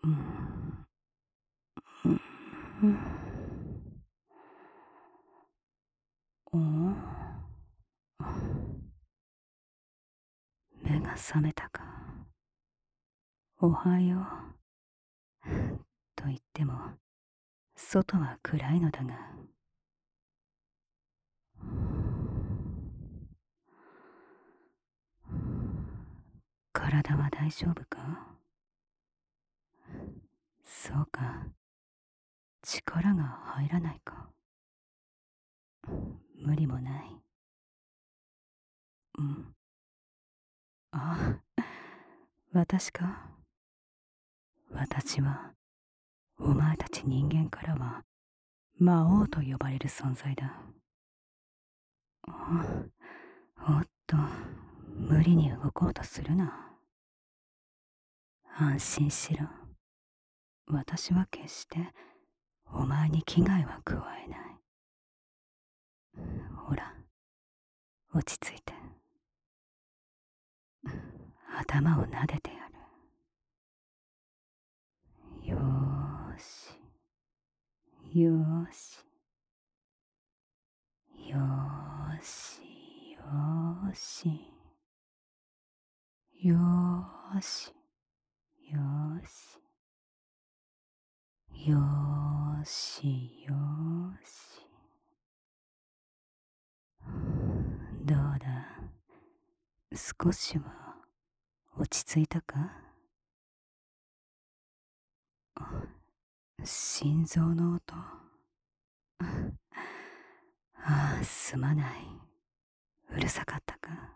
うん、うん、目が覚めたか。おはよう。と言っても、外は暗いのだが。体は大丈夫か？そうか。力が入らないか。無理もない。うん。あ、私か。私は、お前たち人間からは、魔王と呼ばれる存在だ。おっと、無理に動こうとするな。安心しろ。私は決して、お前に危害は加えない。ほら、落ち着いて。頭を撫でてやる。よーし。よーし。よーし。よーし。よーし。よーし。よーし。よーし。どうだ。少しは落ち着いたか？心臓の音。ああ、すまない。うるさかったか？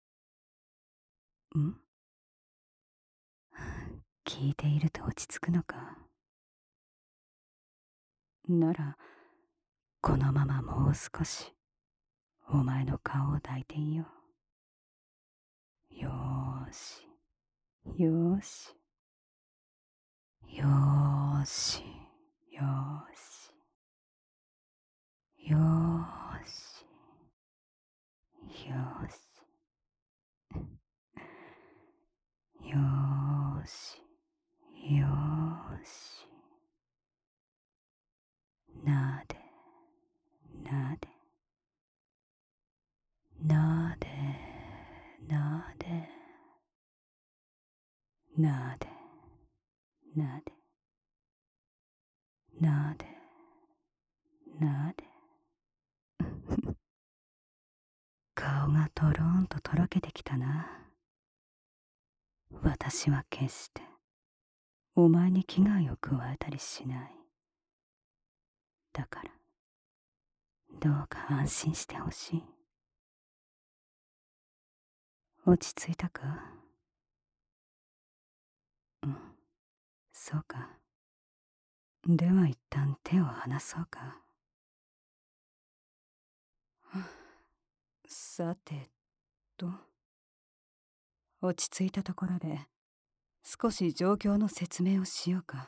ん？聞いていると落ち着くのか？なら、このままもう少し、お前の顔を抱いていよう。よーし、よーし、よーし、よーし、よーし、よーし、よーし、よーし。なで、なで、なで、なで、なで、なで、なで、なで。顔がとろんととろけてきたな。私は決してお前に危害を加えたりしない。だからどうか安心してほしい。落ち着いたか？うん、そうか。では一旦手を離そうか。さてと、落ち着いたところで少し状況の説明をしようか。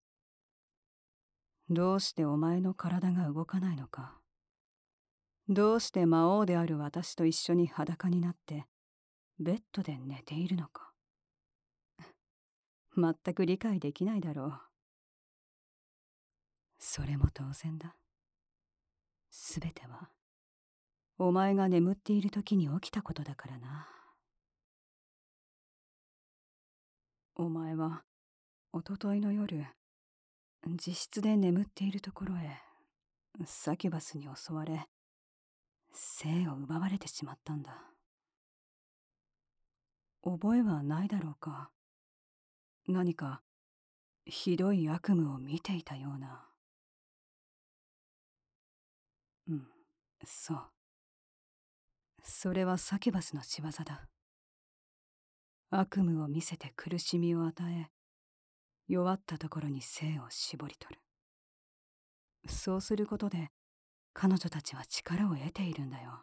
どうしてお前の体が動かないのか。どうして魔王である私と一緒に裸になってベッドで寝ているのか。全く理解できないだろう。それも当然だ。すべてはお前が眠っている時に起きたことだからな。お前はおとといの夜、自室で眠っているところへサキュバスに襲われ生を奪われてしまったんだ。覚えはないだろうか。何かひどい悪夢を見ていたような。うん、そう。それはサキュバスの仕業だ。悪夢を見せて苦しみを与え、弱ったところに生を絞り取る。そうすることで彼女たちは力を得ているんだよ。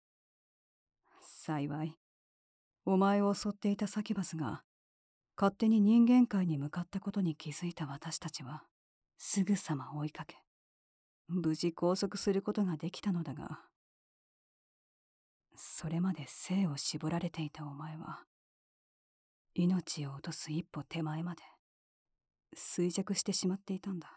幸い、お前を襲っていたサキュバスが勝手に人間界に向かったことに気づいた私たちはすぐさま追いかけ、無事拘束することができたのだが、それまで生を絞られていたお前は命を落とす一歩手前まで衰弱してしまっていたんだ。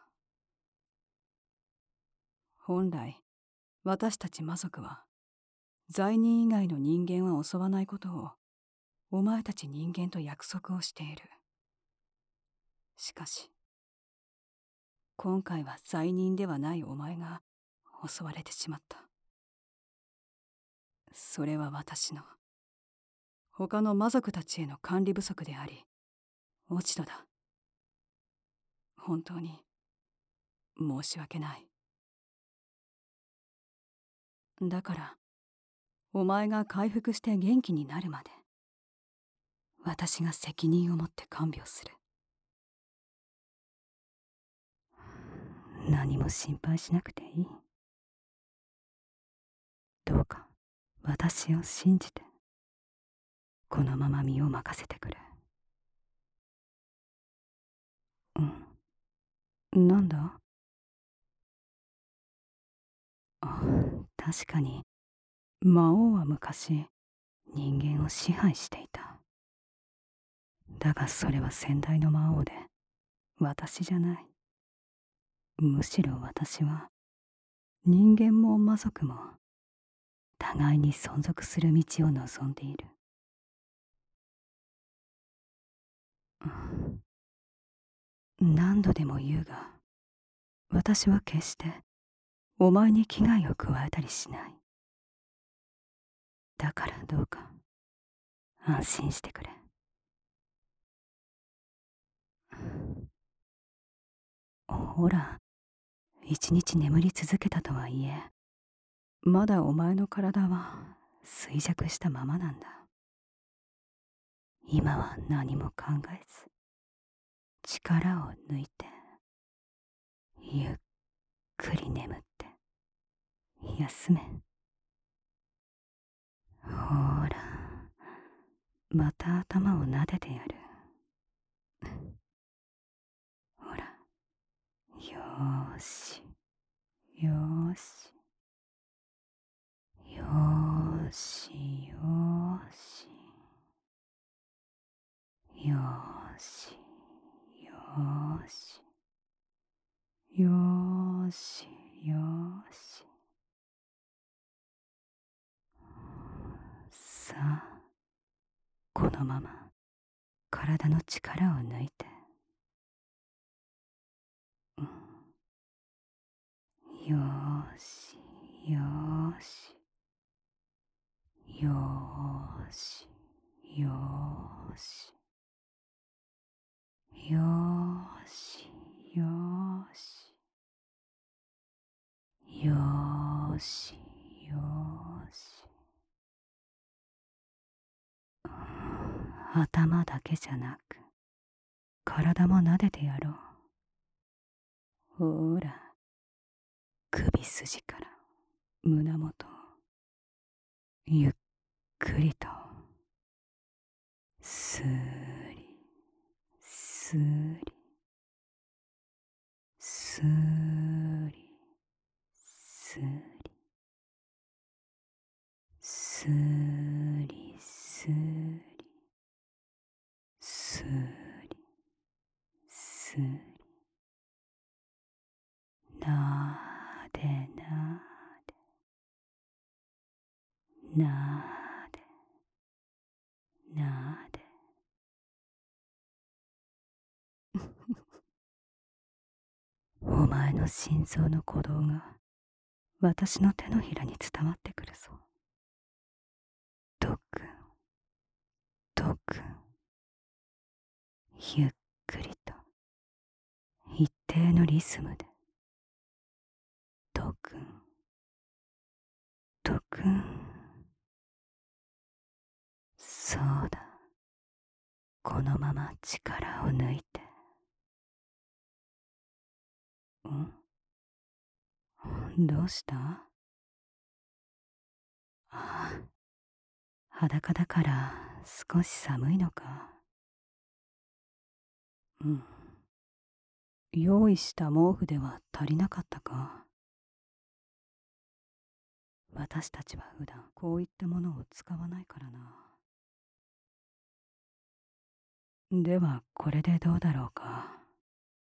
本来、私たち魔族は、罪人以外の人間は襲わないことを、お前たち人間と約束をしている。しかし、今回は罪人ではないお前が襲われてしまった。それは私の、他の魔族たちへの管理不足であり、落ち度だ。本当に、申し訳ない。だから、お前が回復して元気になるまで、私が責任を持って看病する。何も心配しなくていい。どうか私を信じて、このまま身を任せてくれ。なんだ？確かに魔王は昔人間を支配していた。だがそれは先代の魔王で私じゃない。むしろ私は人間も魔族も互いに存続する道を望んでいる。何度でも言うが、私は決してお前に危害を加えたりしない。だからどうか安心してくれ。ほら、一日眠り続けたとはいえ、まだお前の体は衰弱したままなんだ。今は何も考えず、力を抜いて、ゆっくり眠って休め。ほら、また頭を撫でてやる。ほら、よーし、よーし、よーし、よーし、よーし、よーし、よーし、よーし。さあ、このまま体の力を抜いて、よーし、よーし、よーし、よーし、よーし、よーし、よーし、よーし。頭だけじゃなく、体も撫でてやろう。ほら、首筋から胸元をゆっくりとすーりすーりすーりすーりすーりすーりすーりすーりなーでなーでなーでなーでお前の心臓の鼓動が私の手のひらに伝わってくるぞ。ドクンドクン、ゆっくりと一定のリズムでドクンドクン。そうだ、このまま力を抜いて。どうした？ああ、裸だから少し寒いのか。用意した毛布では足りなかったか。私たちは普段こういったものを使わないからな。ではこれでどうだろうか。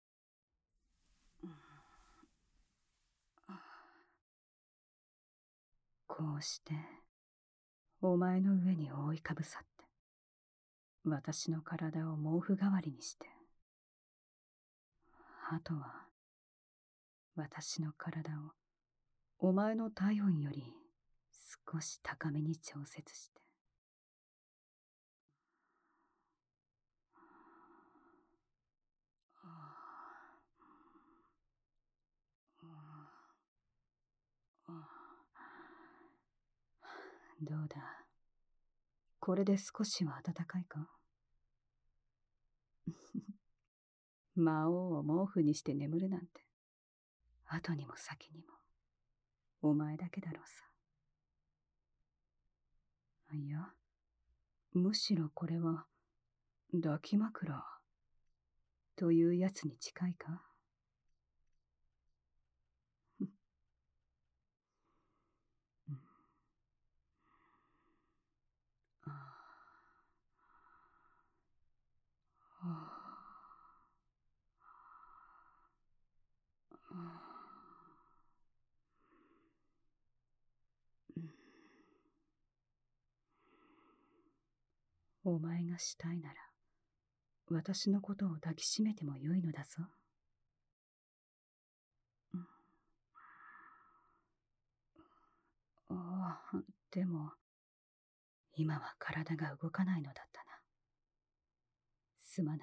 こうしてお前の上に覆いかぶさって、私の体を毛布代わりにして、あとは私の体をお前の体温より少し高めに調節して、どうだ、これで少しは暖かいか？魔王を毛布にして眠るなんて、後にも先にもお前だけだろうさ。いや、むしろこれは抱き枕というやつに近いか？お前がしたいなら、私のことを抱きしめてもよいのだぞ。ああ、でも、今は体が動かないのだったな。すまない。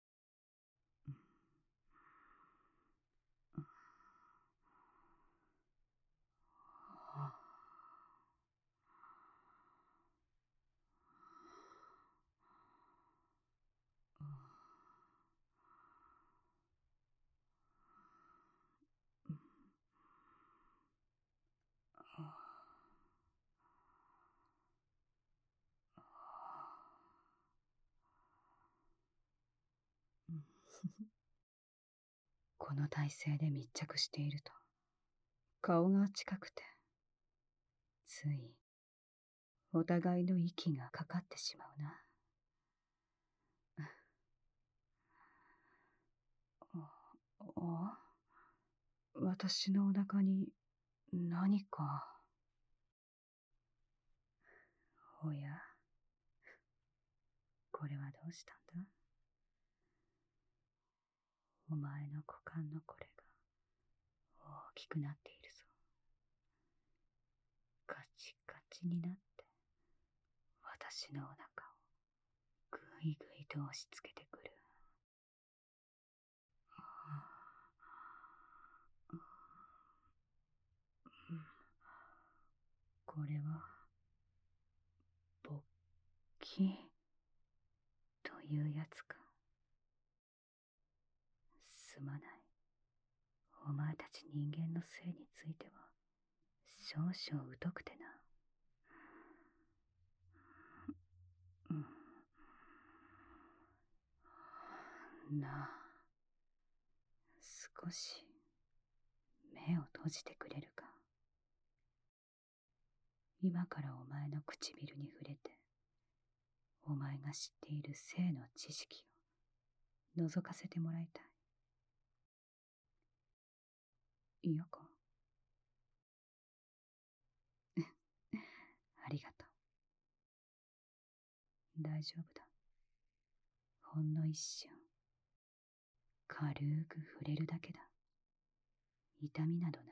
この体勢で密着していると、顔が近くて、つい、お互いの息がかかってしまうな。あ、私のお腹に何か。おや、これはどうしたんだ？お前の股間のこれが大きくなっているぞ。カチカチになって私のお腹をぐいぐいと押し付けてくる。これは勃起というやつか？すまない。お前たち人間の性については少々疎くてな。なあ、少し目を閉じてくれるか？今からお前の唇に触れて、お前が知っている性の知識を覗かせてもらいたい。嫌か？ありがとう。大丈夫だ。ほんの一瞬、軽く触れるだけだ。痛みなどない。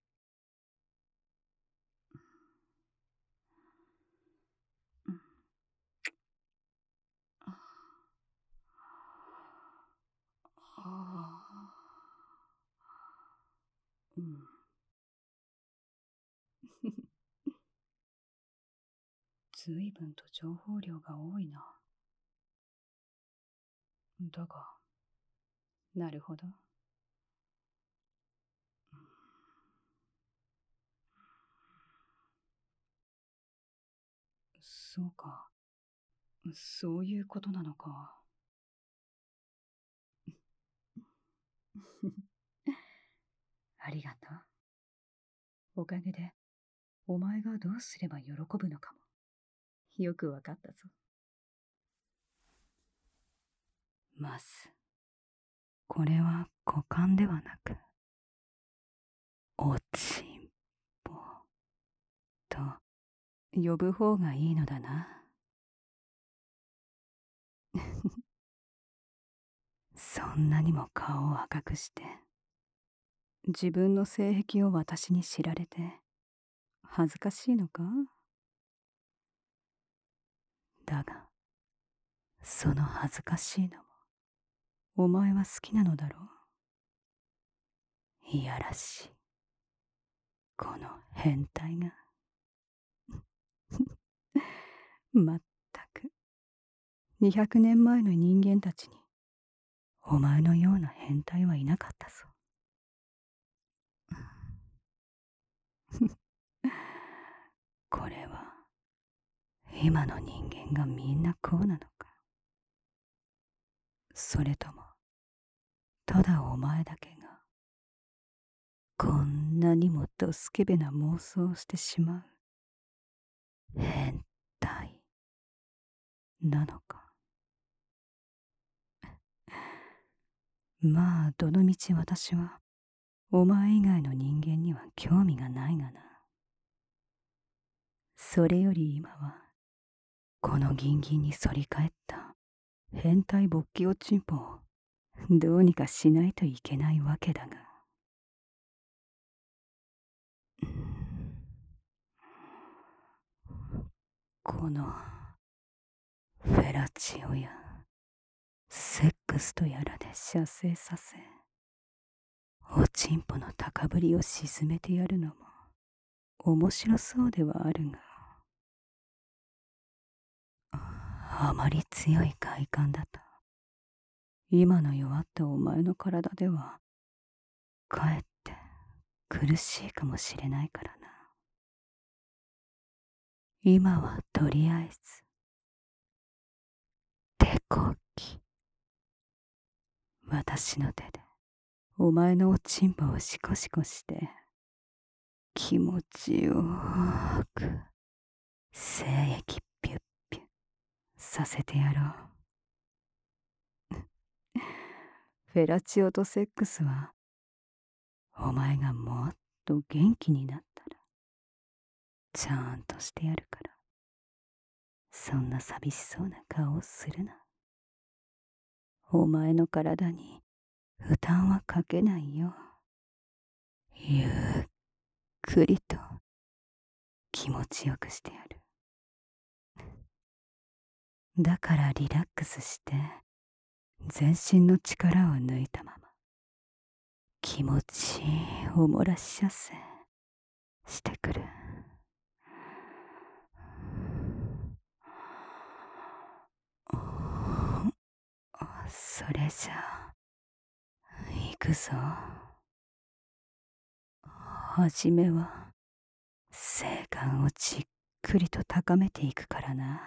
うん。随分と情報量が多いな。だが、なるほど。そうか。そういうことなのか。ありがとう。おかげで、お前がどうすれば喜ぶのかも、よくわかったぞ。まず、これは股間ではなく、おちんぽ呼ぶ方がいいのだな。そんなにも顔を赤くして自分の性癖を私に知られて恥ずかしいのか？だがその恥ずかしいのもお前は好きなのだろう。いやらしいこの変態が。まったく200年前の人間たちにお前のような変態はいなかったぞ。これは今の人間がみんなこうなのか、それともただお前だけがこんなにもドスケベな妄想をしてしまう変態なのか。まあどのみち私はお前以外の人間には興味がないがな。それより今はこのギンギンに反り返った変態勃起おちんぽをどうにかしないといけないわけだが、このフェラチオやセックスとやらで射精させおちんぽの高ぶりを沈めてやるのも面白そうではあるが、あまり強い快感だと今の弱ったお前の体ではかえって苦しいかもしれないからな。今はとりあえず手こき私の手でお前のおちんぽをシコシコして気持ちよく精液ピュッピュッさせてやろう。フェラチオとセックスはお前がもっと元気になったらちゃんとしてやるから、そんな寂しそうな顔をするな。お前の体に負担はかけないよ。ゆっくりと気持ちよくしてやる。だからリラックスして全身の力を抜いたまま気持ちいいおもらし射精してくる。それじゃ行くぞ。はじめは性感をじっくりと高めていくからな。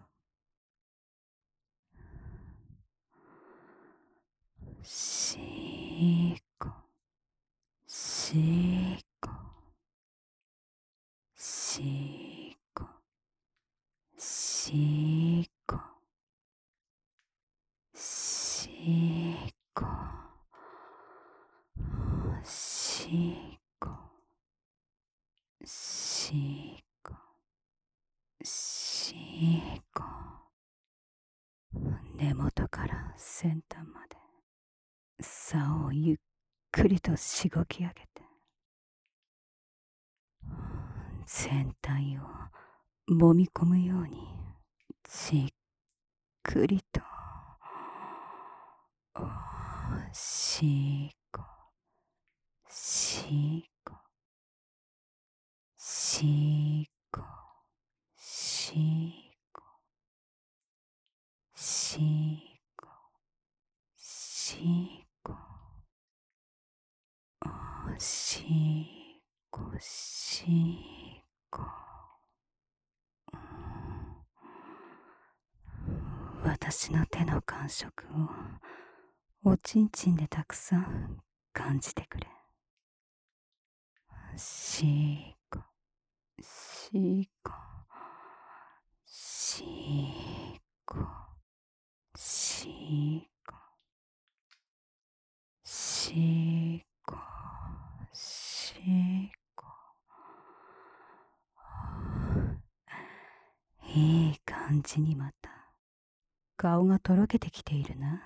しーこしーこしーこしーこしーこしーこしーこしーこ、根元から先端まで竿をゆっくりとしごき上げて全体を揉み込むようにじっくりとしーこしーこしーこしーこしーこしーこしーこしーこ、私の手の感触をおちんちんでたくさん感じてくれ。しーこしーこしーこしーこしーこしーこ感じにまた顔がとろけてきているな。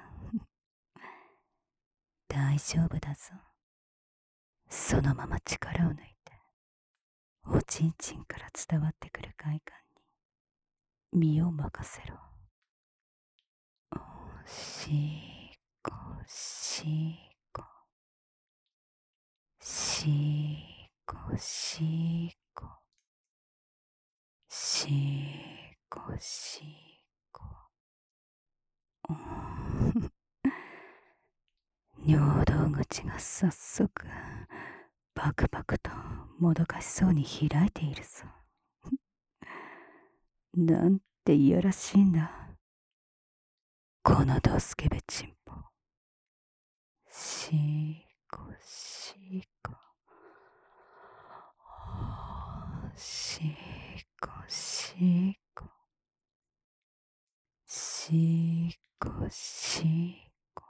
大丈夫だぞ。そのまま力を抜いて、おちんちんから伝わってくる快感に身を任せろ。おしっこしっこしっこしっこしっこしっこ。尿道口が早速バクバクともどかしそうに開いているぞ。なんていやらしいんだ、このドスケベチンポ。しっこしっこしっこしっこしっこしっこ。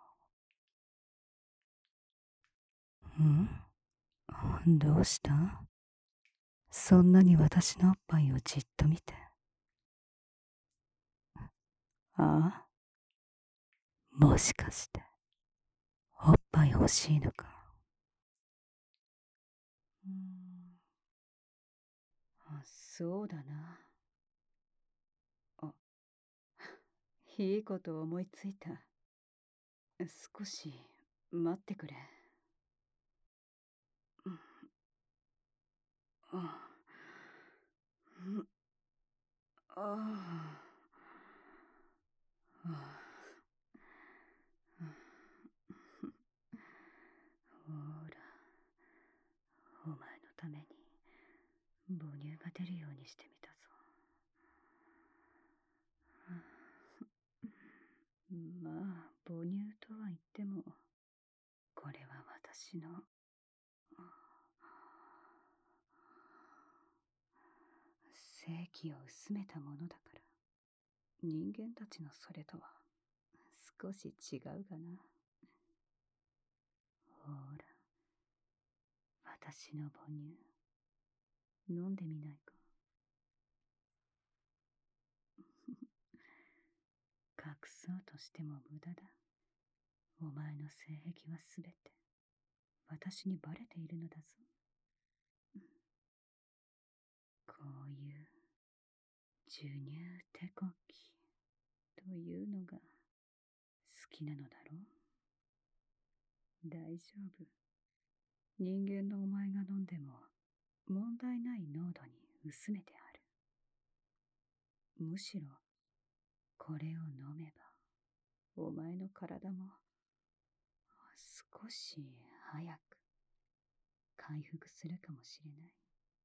どうした？そんなに私のおっぱいをじっと見て。ああ、もしかしておっぱい欲しいのか？そうだな。あ、いいこと思いついた。少し待ってくれ。ほら、お前のために母乳が出るようにしてみたぞ。まあ、母乳とは言っても、これは私の正気を薄めたものだから。人間たちのそれとは少し違うがな。ほら、私の母乳飲んでみないか？隠そうとしても無駄だ。お前の性癖はすべて私にバレているのだぞ。こういう授乳手こきというのが好きなのだろう。大丈夫。人間のお前が飲んでも問題ない濃度に薄めてある。むしろこれを飲めばお前の体も少し早く回復するかもしれない。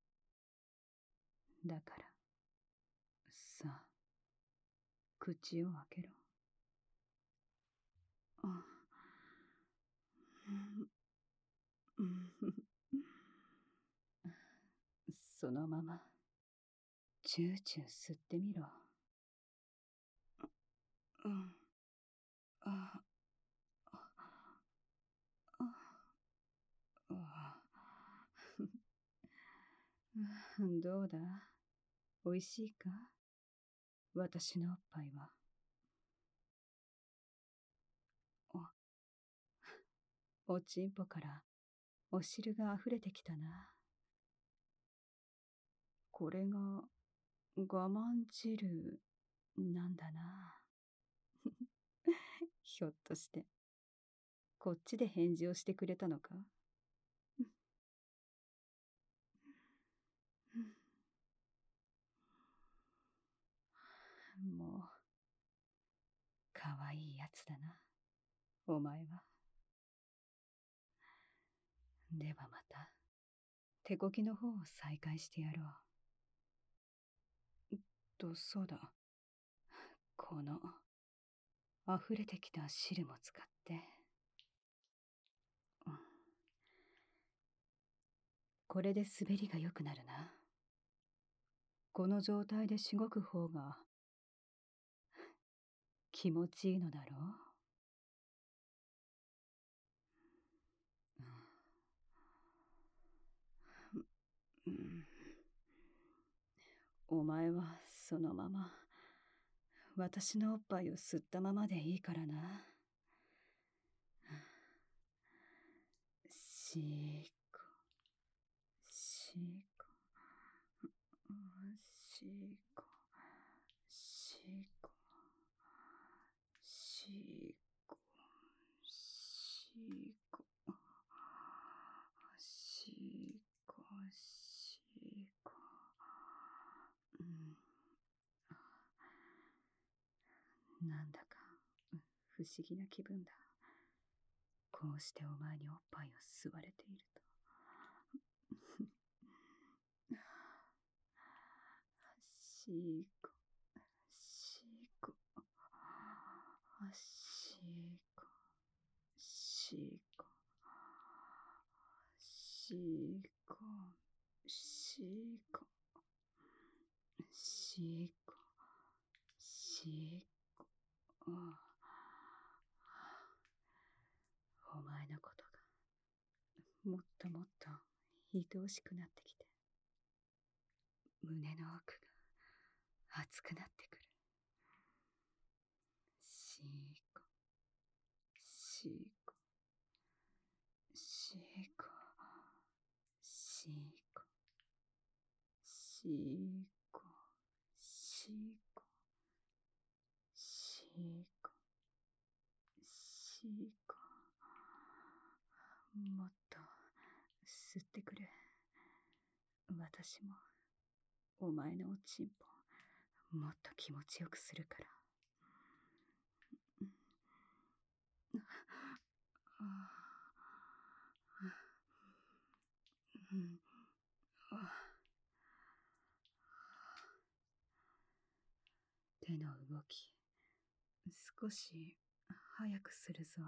だからさあ、口を開けろ。そのままチューチュー吸ってみろ。どうだ、おいしいか？私のおっぱいは。おちんぽからお汁があふれてきたな。これが我慢汁なんだな。ひょっとしてこっちで返事をしてくれたのか？もうかわいいやつだな、お前は。ではまた手こきの方を再開してやろう。そうだ、この溢れてきた汁も使って、これで滑りが良くなるな。この状態でしごく方が気持ちいいのだろう。お前はそのまま私のおっぱいを吸ったままでいいからな。しこ、しこ、しこ、しこ、しこ、しこ、しこ、しこ。なんだか不思議な気分だ。こうしてお前におっぱいを吸われていると。しこ、しこ、しこ、しこ、しこ、しこ、しこ、しこ。お前のことがもっともっと愛おしくなってきて、胸の奥が熱くなってくる。しこ、しこ、しこ、しこ、しこ、しこ、しこ、しこ。もっと吸ってくれ。私もお前のおちんぽもっと気持ちよくするから。手の動き少し早くするぞ。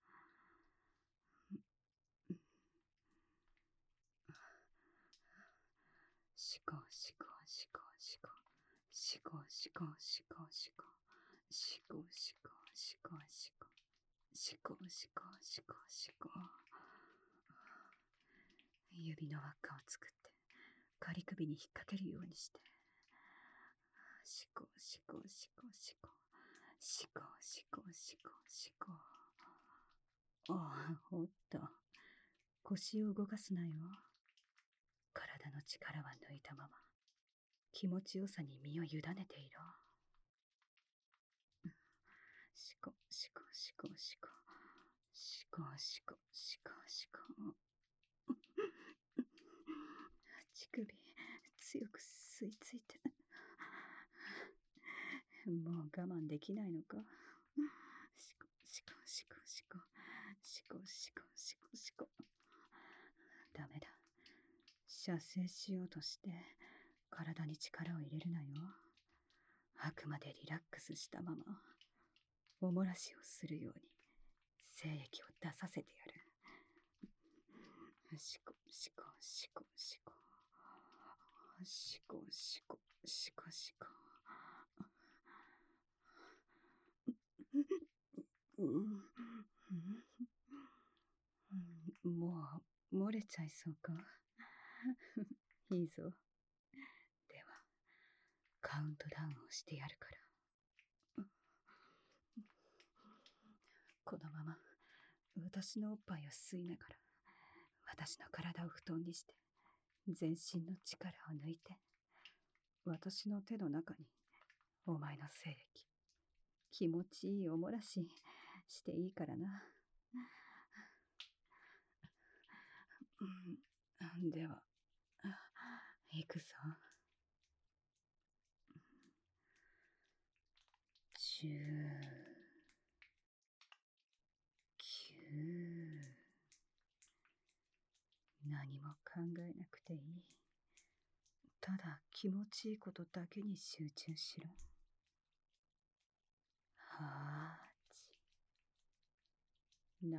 しこしこしこしこしこしこしこしこしこしこしこしこしこしこしこしこ。指の輪っかを作って仮首に引っ掛けるようにして、しこしこしこしこしこしこしこしこ。おっと、腰を動かすなよ。体の力は抜いたまま気持ちよさに身を委ねていろ。しこしこしこしこしこしこしこしこ。乳首強く吸い付いて、もう我慢できないのか。しこしこしこしこしこしこしこしこ。ダメだ。射精しようとして体に力を入れるなよ。あくまでリラックスしたままお漏らしをするように精液を出させてやる。しこしこしこしこしこしこしこしこ。もう漏れちゃいそうか。いいぞ。ではカウントダウンをしてやるから。このまま私のおっぱいを吸いながら私の体を布団にして全身の力を抜いて、私の手の中にお前の精液気持ちいいお漏らししていいからな。では行くぞ。10、9。何も考えなくていい。ただ気持ちいいことだけに集中しろ。8、7。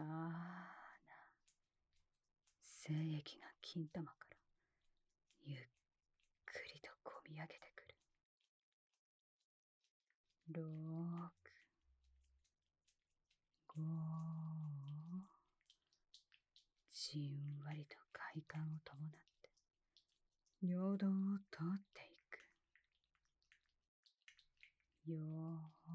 精液が金玉からゆっくりとこみ上げてくる。6、5。じんわりと快感を伴って尿道を通っていく。4、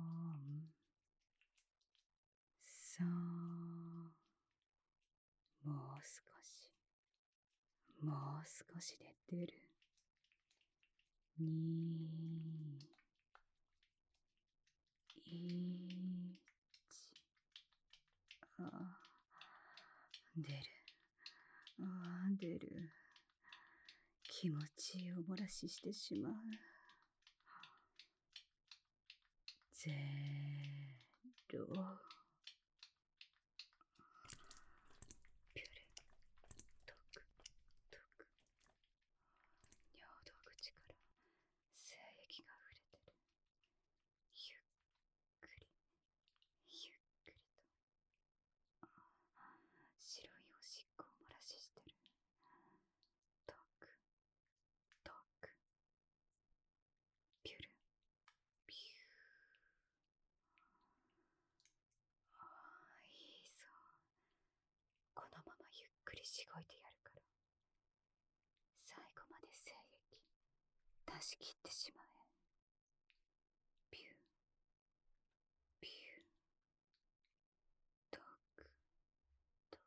少し、もう少しで出る。2、1、出る。出る。気持ちいいお漏らししてしまう。0。ピュル。トクトク。尿道口から精液が溢れてる。ゆっくり、ゆっくりと。白いおしっこを漏らししてる。トクトク。ピュル。ピュー。いいぞ。このままゆっくりしごいてやるから、最後まで精液出し切ってしまえ。ピューピュー。トクトク。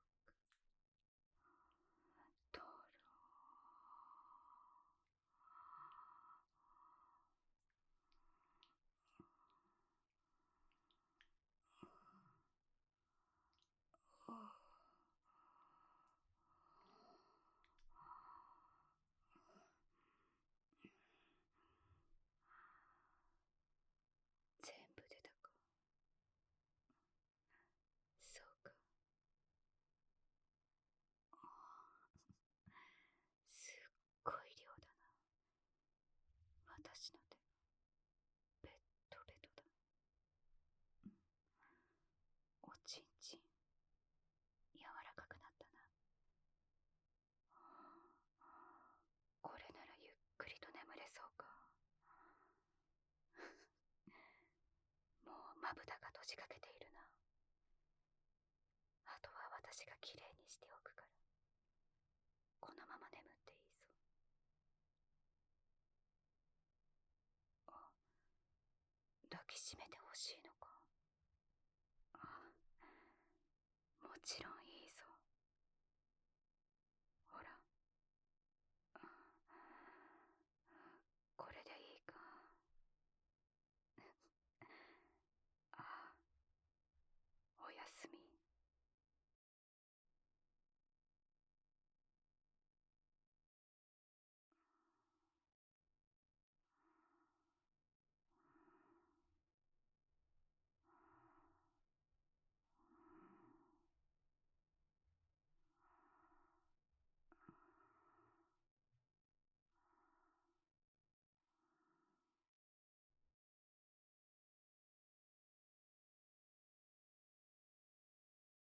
トロ全部出たか。そうか。すっごい量だな。私の手がベッドベトだ。おちんちん柔らかくなったな。これならゆっくりと眠れそうか。もうまぶたが閉じかけているな。あとは私がきれいにしておくから、このまま眠っていいぞ。抱きしめてほしいの